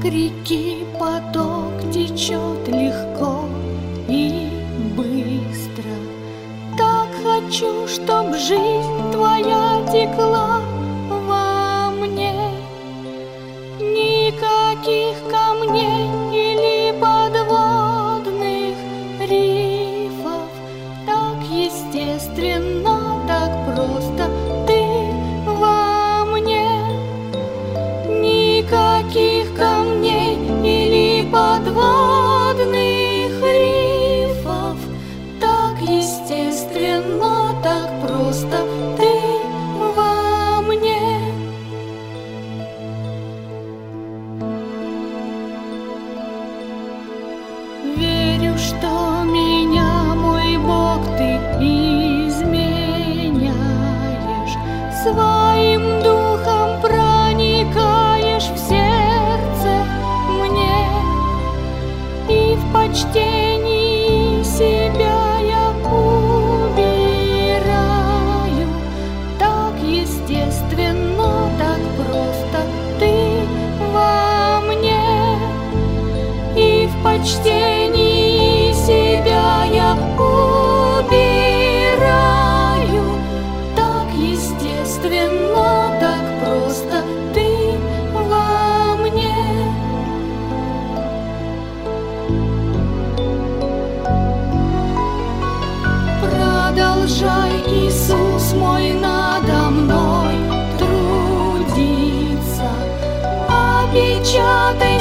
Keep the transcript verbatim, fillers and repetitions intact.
реки поток течет легко и быстро. Так хочу, чтоб жизнь твоя текла во мне. Никаких камней или подводных рифов. Так естественно, так просто ты во мне. Никаких камней или подводных рифов. Так естественно, так просто ты во мне. Верю, что меня, мой Бог, ты изменяешь. Своим духом проникаешь в сердце мне, и в почтении себя я убираю. Так естественно, так просто ты во мне, и в почтении себя я убираю. Так естественно, так просто ты во мне. Продолжай, Иисус мой, надо мной трудиться, опечатай